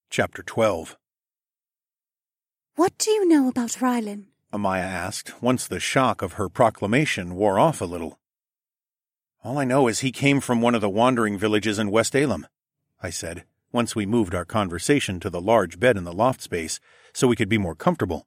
Chapter 12. "What do you know about Rylan?" Amaya asked, once the shock of her proclamation wore off a little. "All I know is he came from one of the wandering villages in West Alem," I said, once we moved our conversation to the large bed in the loft space so we could be more comfortable.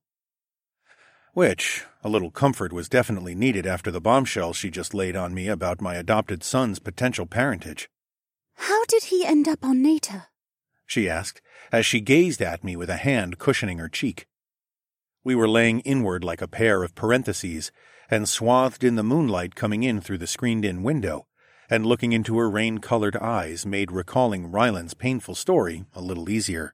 Which, a little comfort was definitely needed after the bombshell she just laid on me about my adopted son's potential parentage. "How did he end up on Neta?" she asked, as she gazed at me with a hand cushioning her cheek. We were laying inward like a pair of parentheses, and swathed in the moonlight coming in through the screened-in window, and looking into her rain-colored eyes made recalling Rylan's painful story a little easier.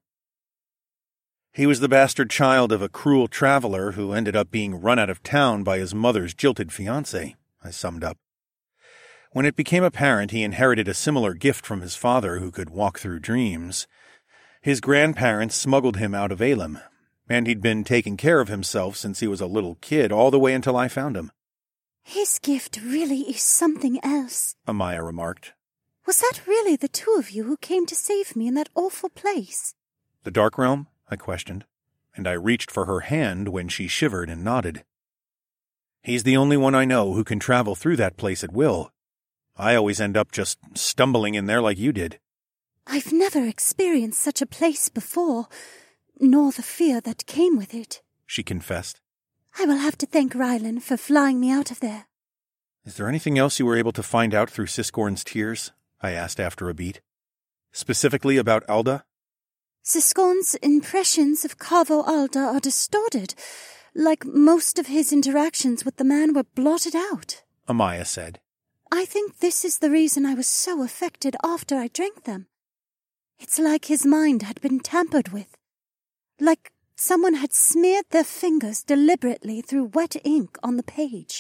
He was the bastard child of a cruel traveler who ended up being run out of town by his mother's jilted fiancé, I summed up. When it became apparent he inherited a similar gift from his father who could walk through dreams, his grandparents smuggled him out of Alem, and he'd been taking care of himself since he was a little kid all the way until I found him. "His gift really is something else," Amaya remarked. "Was that really the two of you who came to save me in that awful place?" "The Dark Realm?" I questioned, and I reached for her hand when she shivered and nodded. "He's the only one I know who can travel through that place at will. I always end up just stumbling in there like you did." "I've never experienced such a place before, nor the fear that came with it," she confessed. "I will have to thank Rylan for flying me out of there." "Is there anything else you were able to find out through Siskorn's tears?" I asked after a beat. "Specifically about Alda?" "Siskorn's impressions of Kavo Alda are distorted, like most of his interactions with the man were blotted out," Amaya said. "I think this is the reason I was so affected after I drank them. It's like his mind had been tampered with, like someone had smeared their fingers deliberately through wet ink on the page.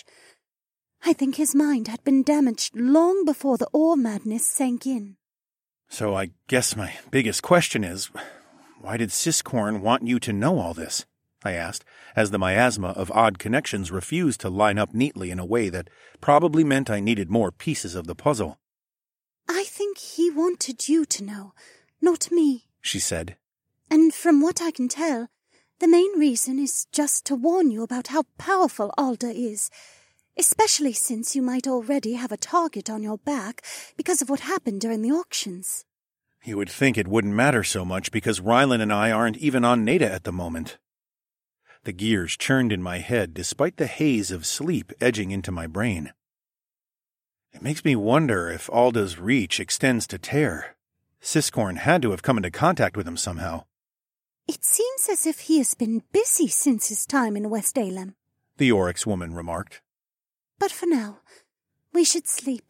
I think his mind had been damaged long before the ore madness sank in." "So I guess my biggest question is, why did Siskorn want you to know all this?" I asked, as the miasma of odd connections refused to line up neatly in a way that probably meant I needed more pieces of the puzzle. "I think he wanted you to know, not me," she said. "And from what I can tell, the main reason is just to warn you about how powerful Alda is, especially since you might already have a target on your back because of what happened during the auctions." You would think it wouldn't matter so much because Rylan and I aren't even on Neta at the moment. The gears churned in my head despite the haze of sleep edging into my brain. It makes me wonder if Alda's reach extends to Tear. Siskorn had to have come into contact with him somehow. "It seems as if he has been busy since his time in West Alem," the Oryx woman remarked. "But for now, we should sleep."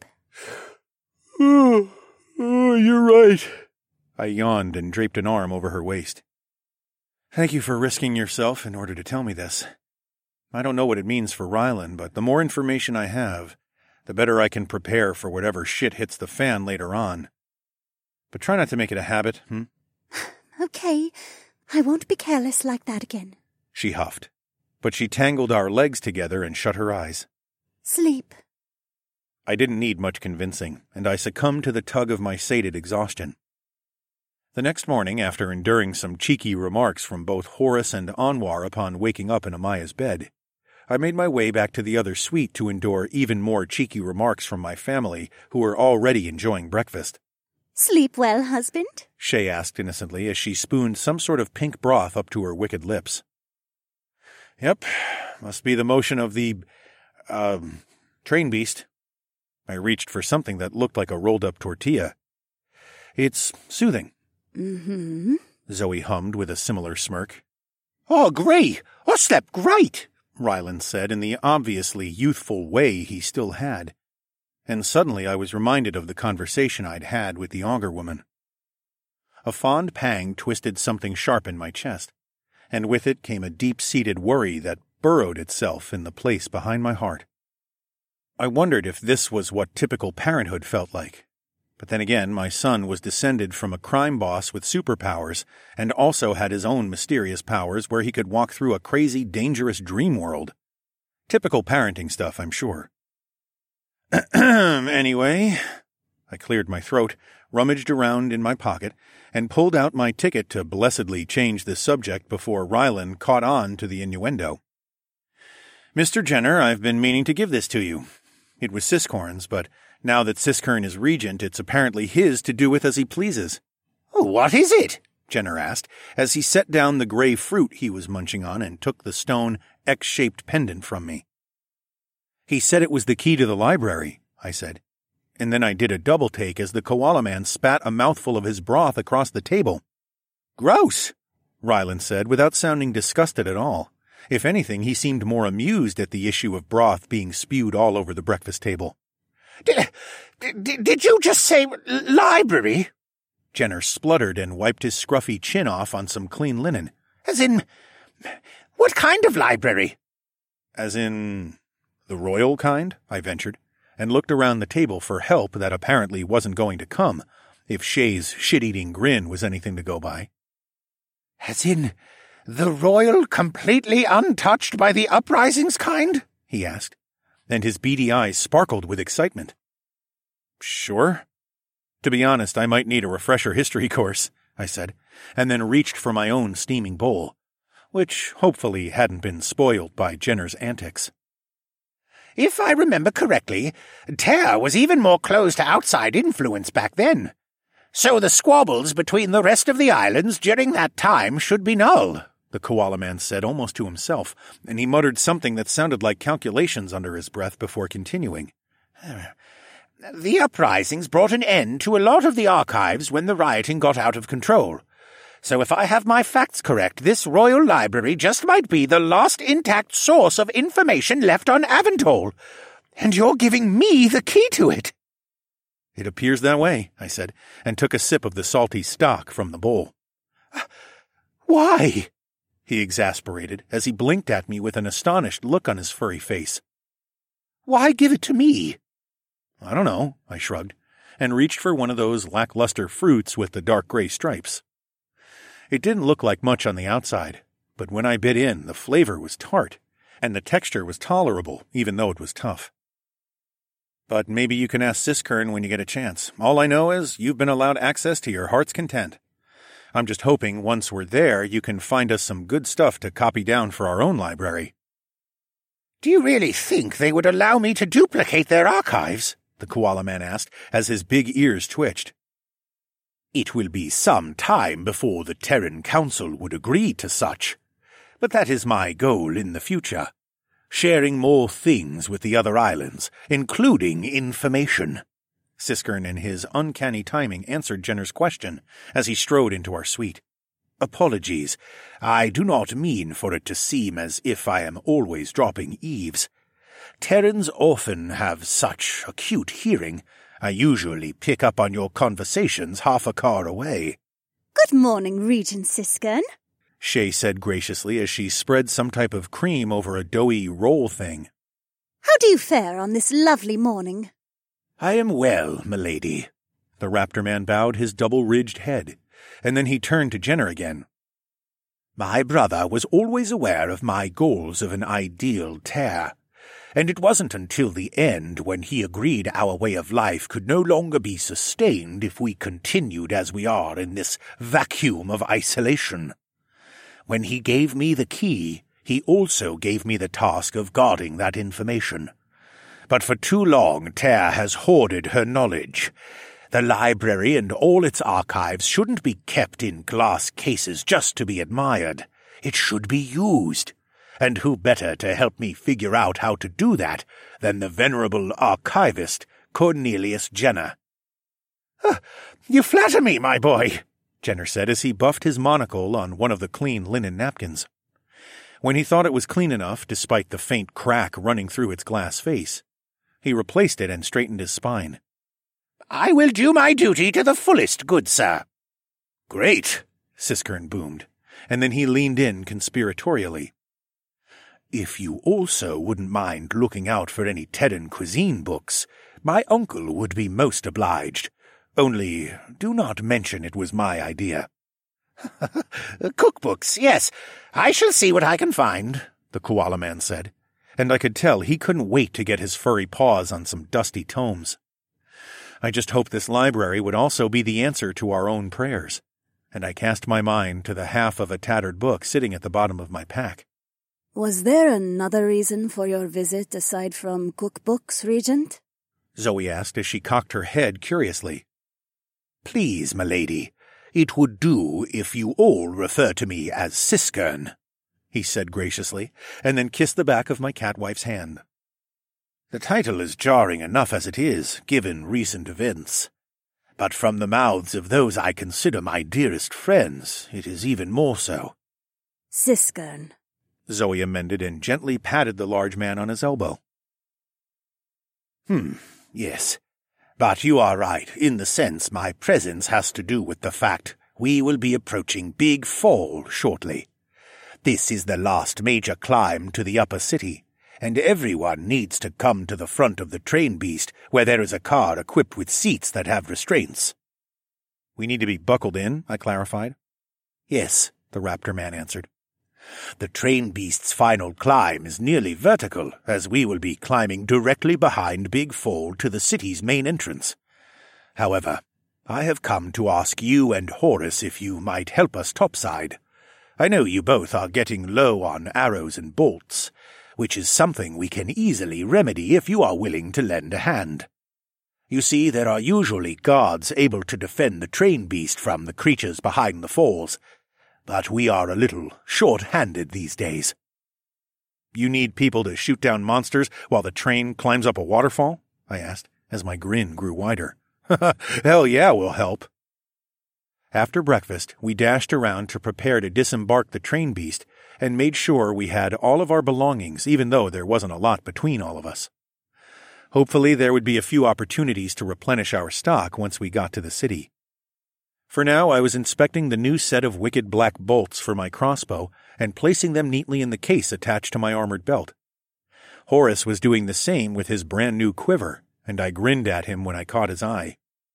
Oh, you're right. I yawned and draped an arm over her waist. "Thank you for risking yourself in order to tell me this. I don't know what it means for Rylan, but the more information I have, the better I can prepare for whatever shit hits the fan later on. But try not to make it a habit, "Okay, I won't be careless like that again." she huffed. But she tangled our legs together and shut her eyes. "Sleep." I didn't need much convincing, and I succumbed to the tug of my sated exhaustion. The next morning, after enduring some cheeky remarks from both Horace and Anwar upon waking up in Amaya's bed, I made my way back to the other suite to endure even more cheeky remarks from my family, who were already enjoying breakfast. "Sleep well, husband?" Shay asked innocently as she spooned some sort of pink broth up to her wicked lips. "Yep, must be the motion of the, train beast." I reached for something that looked like a rolled-up tortilla. "It's soothing." "Mm-hmm," Zoe hummed with a similar smirk. "Oh, great! I slept great!" Rylan said in the obviously youthful way he still had. And suddenly I was reminded of the conversation I'd had with the augur woman. A fond pang twisted something sharp in my chest, and with it came a deep-seated worry that burrowed itself in the place behind my heart. I wondered if this was what typical parenthood felt like. But then again, my son was descended from a crime boss with superpowers and also had his own mysterious powers where he could walk through a crazy, dangerous dream world. Typical parenting stuff, I'm sure. Anyway, I cleared my throat, rummaged around in my pocket, and pulled out my ticket to blessedly change the subject before Rylan caught on to the innuendo. "Mr. Jenner, I've been meaning to give this to you." It was Siskhorn's, but now that Siskern is regent, it's apparently his to do with as he pleases. "What is it?" Jenner asked, as he set down the gray fruit he was munching on and took the stone, X-shaped pendant from me. "He said it was the key to the library," I said. And then I did a double-take as the koala man spat a mouthful of his broth across the table. "Gross," Rylan said, without sounding disgusted at all. If anything, he seemed more amused at the issue of broth being spewed all over the breakfast table. Did you just say library?" Jenner spluttered and wiped his scruffy chin off on some clean linen. "As in, what kind of library?" "As in, the royal kind?" I ventured, and looked around the table for help that apparently wasn't going to come, if Shay's shit-eating grin was anything to go by. "As in, the royal, completely untouched by the uprisings kind?" he asked, and his beady eyes sparkled with excitement. "Sure. To be honest, I might need a refresher history course," I said, and then reached for my own steaming bowl, which hopefully hadn't been spoiled by Jenner's antics. "If I remember correctly, Ter was even more closed to outside influence back then. So the squabbles between the rest of the islands during that time should be null," the koala man said almost to himself, and he muttered something that sounded like calculations under his breath before continuing. "The uprisings brought an end to a lot of the archives when the rioting got out of control. So if I have my facts correct, this royal library just might be the last intact source of information left on Aventol. And you're giving me the key to it." "It appears that way," I said, and took a sip of the salty stock from the bowl. "Why?" he exasperated as he blinked at me with an astonished look on his furry face. "Why give it to me?" "I don't know," I shrugged, and reached for one of those lackluster fruits with the dark gray stripes. It didn't look like much on the outside, but when I bit in, the flavor was tart, and the texture was tolerable, even though it was tough. "But maybe you can ask Siskern when you get a chance. All I know is you've been allowed access to your heart's content. I'm just hoping once we're there you can find us some good stuff to copy down for our own library." "Do you really think they would allow me to duplicate their archives?" the koala man asked as his big ears twitched. "It will be some time before the Terran Council would agree to such, but that is my goal in the future, sharing more things with the other islands, including information." Siskern, in his uncanny timing, answered Jenner's question as he strode into our suite. "Apologies. I do not mean for it to seem as if I am always dropping eaves. Terrans often have such acute hearing. I usually pick up on your conversations half a car away." "Good morning, Regent Siskern," Shay said graciously as she spread some type of cream over a doughy roll thing. "How do you fare on this lovely morning?" "I am well, milady." The raptor man bowed his double-ridged head, and then he turned to Jenner again. "My brother was always aware of my goals of an ideal Ter, and it wasn't until the end when he agreed our way of life could no longer be sustained if we continued as we are in this vacuum of isolation. When he gave me the key, he also gave me the task of guarding that information. But for too long, Ter has hoarded her knowledge. The library and all its archives shouldn't be kept in glass cases just to be admired. It should be used. And who better to help me figure out how to do that than the venerable archivist, Cornelius Jenner?" "You flatter me, my boy," Jenner said as he buffed his monocle on one of the clean linen napkins. When he thought it was clean enough, despite the faint crack running through its glass face, he replaced it and straightened his spine. "I will do my duty to the fullest, good sir." "Great," Siskern boomed, and then he leaned in conspiratorially. "If you also wouldn't mind looking out for any Terran cuisine books, my uncle would be most obliged. Only do not mention it was my idea." "Cookbooks, yes. I shall see what I can find," the koala man said, and I could tell he couldn't wait to get his furry paws on some dusty tomes. I just hoped this library would also be the answer to our own prayers, and I cast my mind to the half of a tattered book sitting at the bottom of my pack. Was there another reason for your visit aside from cookbooks, Regent? Zoe asked as she cocked her head curiously. Please, milady, it would do if you all refer to me as Siskern, he said graciously, and then kissed the back of my catwife's hand. The title is jarring enough as it is, given recent events. But from the mouths of those I consider my dearest friends, it is even more so. Siskern, Zoe amended and gently patted the large man on his elbow. Yes. But you are right, in the sense my presence has to do with the fact we will be approaching Big Fall shortly. This is the last major climb to the upper city, and everyone needs to come to the front of the train beast where there is a car equipped with seats that have restraints. We need to be buckled in, I clarified. Yes, the raptor man answered. The train beast's final climb is nearly vertical, as we will be climbing directly behind Big Fall to the city's main entrance. However, I have come to ask you and Horus if you might help us topside. I know you both are getting low on arrows and bolts, which is something we can easily remedy if you are willing to lend a hand. You see, there are usually guards able to defend the train beast from the creatures behind the falls, but we are a little short-handed these days. You need people to shoot down monsters while the train climbs up a waterfall? I asked, as my grin grew wider. Hell yeah, we'll help. After breakfast, we dashed around to prepare to disembark the train beast and made sure we had all of our belongings, even though there wasn't a lot between all of us. Hopefully there would be a few opportunities to replenish our stock once we got to the city. For now, I was inspecting the new set of wicked black bolts for my crossbow and placing them neatly in the case attached to my armored belt. Horus was doing the same with his brand-new quiver, and I grinned at him when I caught his eye.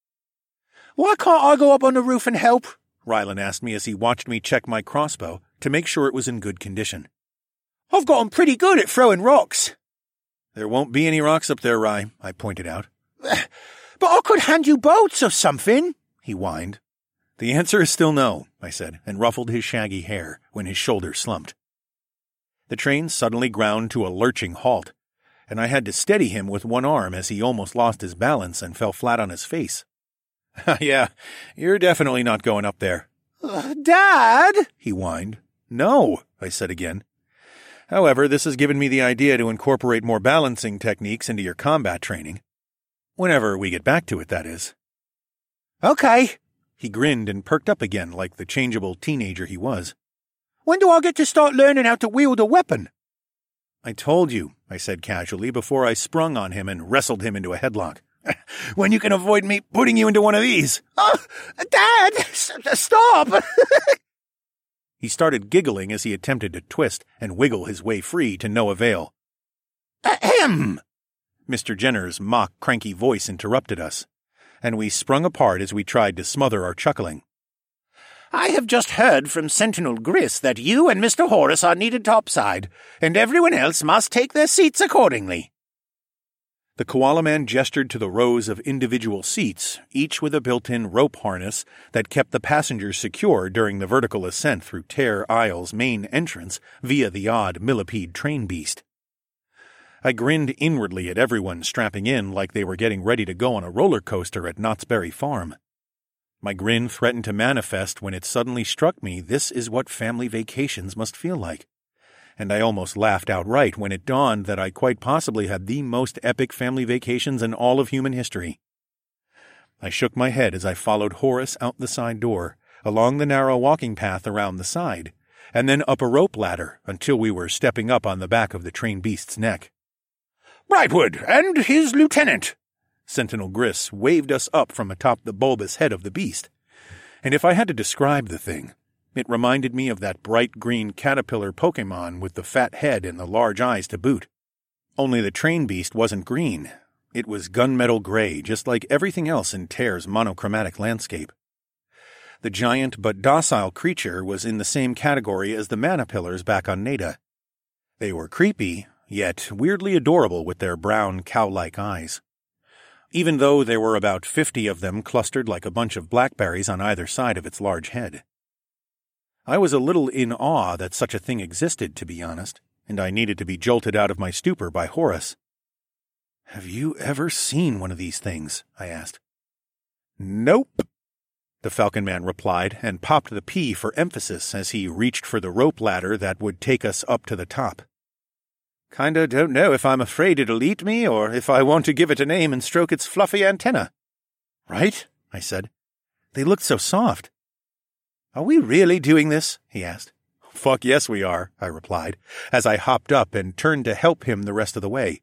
"Why can't I go up on the roof and help?" Rylan asked me as he watched me check my crossbow to make sure it was in good condition. "I've gotten pretty good at throwing rocks." "There won't be any rocks up there, Ry," I pointed out. "But I could hand you bolts or something," he whined. "The answer is still no," I said, and ruffled his shaggy hair when his shoulders slumped. The train suddenly ground to a lurching halt, and I had to steady him with one arm as he almost lost his balance and fell flat on his face. "Yeah, you're definitely not going up there." "Dad!" he whined. "No," I said again. "However, this has given me the idea to incorporate more balancing techniques into your combat training. Whenever we get back to it, that is." "Okay." He grinned and perked up again like the changeable teenager he was. "When do I get to start learning how to wield a weapon?" "I told you," I said casually before I sprung on him and wrestled him into a headlock. "When you can avoid me putting you into one of these." "Oh, Dad, stop!" He started giggling as he attempted to twist and wiggle his way free to no avail. "Ahem!" Mr. Jenner's mock cranky voice interrupted us, and we sprung apart as we tried to smother our chuckling. "I have just heard from Sentinel Gris that you and Mr. Horus are needed topside, and everyone else must take their seats accordingly." The koala man gestured to the rows of individual seats, each with a built-in rope harness that kept the passengers secure during the vertical ascent through Tear Isle's main entrance via the odd millipede train beast. I grinned inwardly at everyone strapping in like they were getting ready to go on a roller coaster at Knott's Berry Farm. My grin threatened to manifest when it suddenly struck me this is what family vacations must feel like. And I almost laughed outright when it dawned that I quite possibly had the most epic family vacations in all of human history. I shook my head as I followed Horus out the side door, along the narrow walking path around the side, and then up a rope ladder until we were stepping up on the back of the train beast's neck. "Brightwood and his lieutenant!" Sentinel Gris waved us up from atop the bulbous head of the beast. And if I had to describe the thing, it reminded me of that bright green caterpillar Pokémon with the fat head and the large eyes to boot. Only the train beast wasn't green. It was gunmetal gray, just like everything else in Tear's monochromatic landscape. The giant but docile creature was in the same category as the Manapillars back on Neda. They were creepy, yet weirdly adorable with their brown cow-like eyes. even though there were about 50 of them clustered like a bunch of blackberries on either side of its large head. I was a little in awe that such a thing existed, to be honest, and I needed to be jolted out of my stupor by Horus. "Have you ever seen one of these things?" I asked. "Nope," the Falcon Man replied, and popped the P for emphasis as he reached for the rope ladder that would take us up to the top. "Kinda don't know if I'm afraid it'll eat me or if I want to give it a name and stroke its fluffy antenna." "Right?" I said. "They looked so soft." "Are we really doing this?" he asked. "Fuck yes we are," I replied, as I hopped up and turned to help him the rest of the way.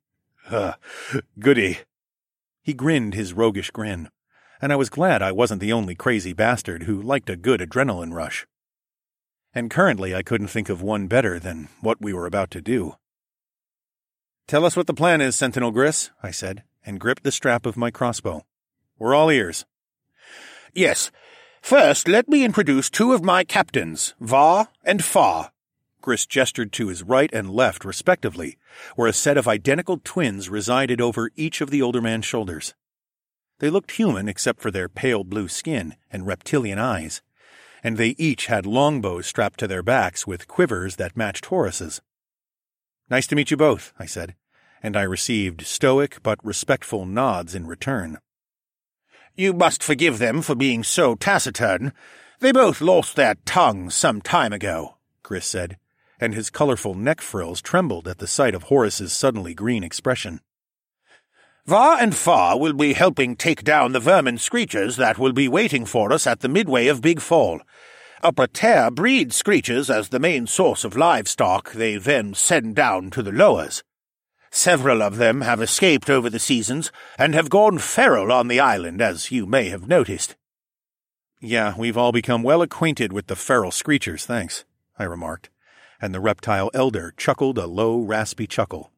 Goody." He grinned his roguish grin, and I was glad I wasn't the only crazy bastard who liked a good adrenaline rush. And currently I couldn't think of one better than what we were about to do. "Tell us what the plan is, Sentinel Gris," I said, and gripped the strap of my crossbow. "We're all ears." "Yes. First, let me introduce two of my captains, Va and Fa." Gris gestured to his right and left, respectively, where a set of identical twins resided over each of the older man's shoulders. They looked human except for their pale blue skin and reptilian eyes, and they each had longbows strapped to their backs with quivers that matched Horus's. "Nice to meet you both," I said, and I received stoic but respectful nods in return. "You must forgive them for being so taciturn. They both lost their tongues some time ago," Gris said, and his colorful neck frills trembled at the sight of Horus's suddenly green expression. "Va and Fa will be helping take down the vermin screechers that will be waiting for us at the midway of Big Fall. Upper Tear breeds screechers as the main source of livestock they then send down to the lowers. Several of them have escaped over the seasons and have gone feral on the island, as you may have noticed." "Yeah, we've all become well acquainted with the feral screechers, thanks," I remarked, and the reptile elder chuckled a low, raspy chuckle.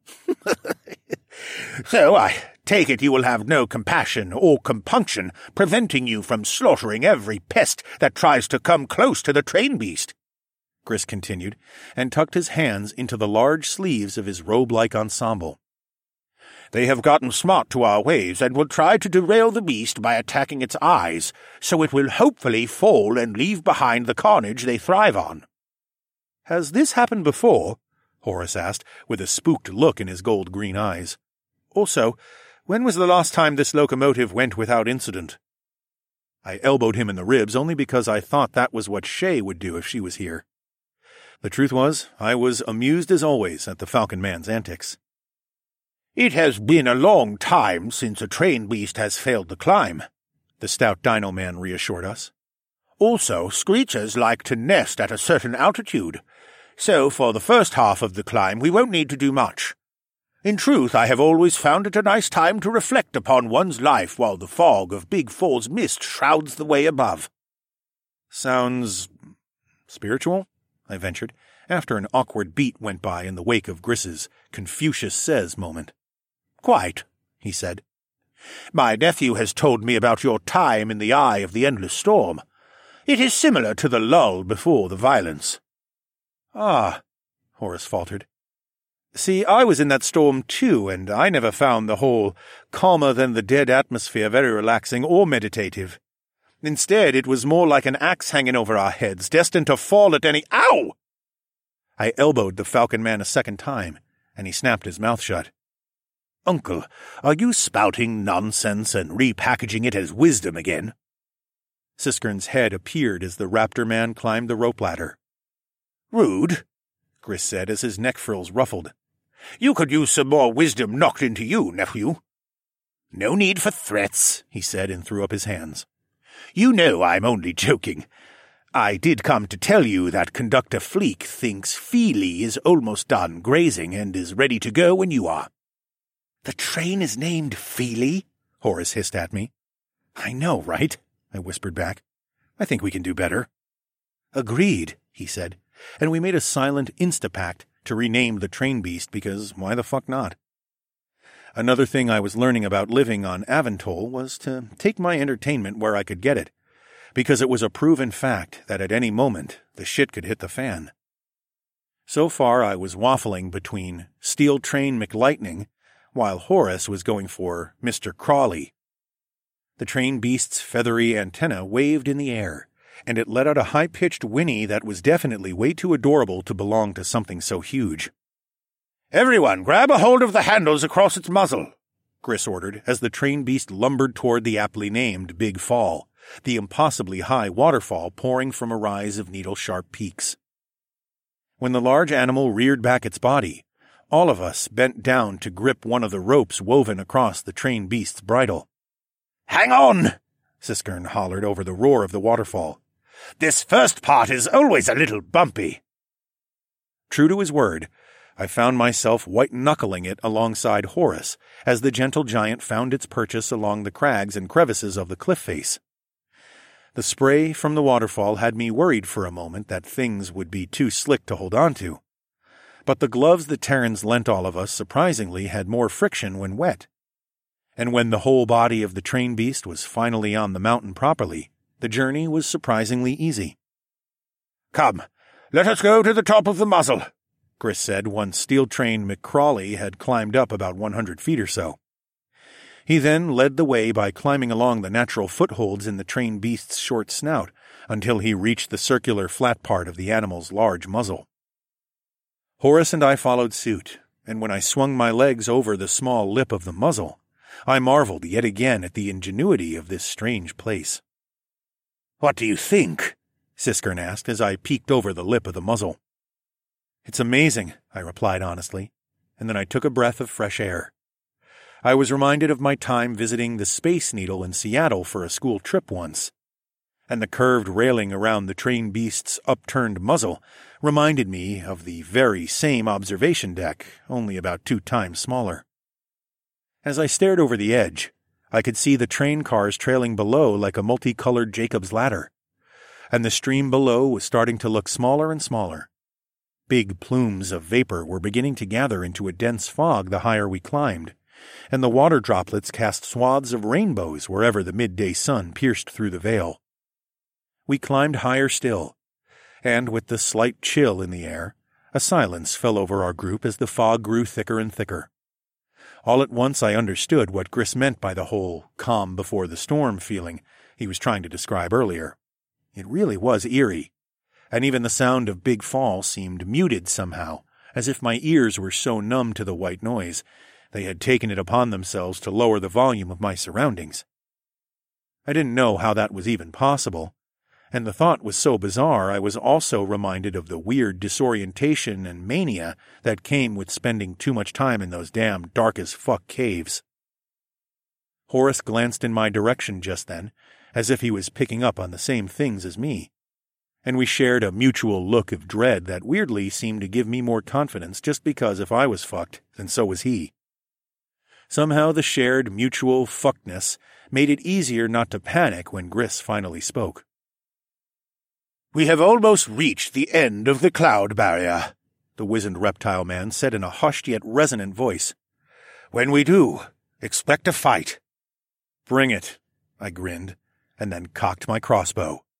"So I take it you will have no compassion or compunction preventing you from slaughtering every pest that tries to come close to the train beast," Gris continued, and tucked his hands into the large sleeves of his robe-like ensemble. "They have gotten smart to our ways and will try to derail the beast by attacking its eyes, so it will hopefully fall and leave behind the carnage they thrive on." "Has this happened before?" Horus asked, with a spooked look in his gold-green eyes. "Also, when was the last time this locomotive went without incident?" I elbowed him in the ribs only because I thought that was what Shay would do if she was here. The truth was, I was amused as always at the Falcon Man's antics. "It has been a long time since a train beast has failed the climb," the stout Dino Man reassured us. "Also, screechers like to nest at a certain altitude, so for the first half of the climb we won't need to do much. In truth, I have always found it a nice time to reflect upon one's life while the fog of Big Fall's mist shrouds the way above." "Sounds spiritual?" I ventured, after an awkward beat went by in the wake of Gris's Confucius Says moment. "Quite," he said. "My nephew has told me about your time in the eye of the endless storm. It is similar to the lull before the violence." "Ah," Horus faltered. "See, I was in that storm too, and I never found the whole calmer-than-the-dead atmosphere very relaxing or meditative. Instead, it was more like an axe hanging over our heads, destined to fall at any— Ow! I elbowed the Falcon Man a second time, and he snapped his mouth shut. "Uncle, are you spouting nonsense and repackaging it as wisdom again?" Siskern's head appeared as the Raptor Man climbed the rope ladder. "Rude," Gris said as his neck frills ruffled. "You could use some more wisdom knocked into you, nephew." "No need for threats," he said and threw up his hands. "You know I'm only joking. I did come to tell you that Conductor Fleek thinks Feely is almost done grazing and is ready to go when you are." "The train is named Feely?" Horus hissed at me. "I know, right?" I whispered back. "I think we can do better." "Agreed," he said, and we made a silent instapact to rename the train beast because why the fuck not? Another thing I was learning about living on Aventol was to take my entertainment where I could get it, because it was a proven fact that at any moment the shit could hit the fan. So far I was waffling between Steel Train McLightning, while Horus was going for Mr. Crawley, The train beast's feathery antenna waved in the air, and it let out a high-pitched whinny that was definitely way too adorable to belong to something so huge. "Everyone, grab a hold of the handles across its muzzle," Gris ordered as the train beast lumbered toward the aptly named Big Fall, the impossibly high waterfall pouring from a rise of needle-sharp peaks. When the large animal reared back its body, all of us bent down to grip one of the ropes woven across the train beast's bridle. "Hang on!" Siskern hollered over the roar of the waterfall. "This first part is always a little bumpy." True to his word, I found myself white-knuckling it alongside Horus as the gentle giant found its purchase along the crags and crevices of the cliff face. The spray from the waterfall had me worried for a moment that things would be too slick to hold on to. But the gloves the Terrans lent all of us surprisingly had more friction when wet. And when the whole body of the train beast was finally on the mountain properly, the journey was surprisingly easy. "Come, let us go to the top of the muzzle," Gris said once steel-trained McCrawley had climbed up about 100 feet or so. He then led the way by climbing along the natural footholds in the train beast's short snout until he reached the circular flat part of the animal's large muzzle. Horus and I followed suit, and when I swung my legs over the small lip of the muzzle, I marveled yet again at the ingenuity of this strange place. "What do you think?" Siskern asked as I peeked over the lip of the muzzle. "It's amazing," I replied honestly, and then I took a breath of fresh air. I was reminded of my time visiting the Space Needle in Seattle for a school trip once, and the curved railing around the train beast's upturned muzzle reminded me of the very same observation deck, only about 2 times smaller. As I stared over the edge, I could see the train cars trailing below like a multicolored Jacob's ladder, and the stream below was starting to look smaller and smaller. Big plumes of vapor were beginning to gather into a dense fog the higher we climbed, and the water droplets cast swaths of rainbows wherever the midday sun pierced through the veil. We climbed higher still, and with the slight chill in the air, a silence fell over our group as the fog grew thicker and thicker. All at once I understood what Gris meant by the whole calm before the storm feeling he was trying to describe earlier. It really was eerie, and even the sound of Big Fall seemed muted somehow, as if my ears were so numb to the white noise they had taken it upon themselves to lower the volume of my surroundings. I didn't know how that was even possible, and the thought was so bizarre I was also reminded of the weird disorientation and mania that came with spending too much time in those damn dark-as-fuck caves. Horus glanced in my direction just then, as if he was picking up on the same things as me, and we shared a mutual look of dread that weirdly seemed to give me more confidence just because if I was fucked, then so was he. Somehow the shared mutual fuckedness made it easier not to panic when Gris finally spoke. "We have almost reached the end of the cloud barrier," the wizened reptile man said in a hushed yet resonant voice. "When we do, expect a fight." "Bring it," I grinned, and then cocked my crossbow.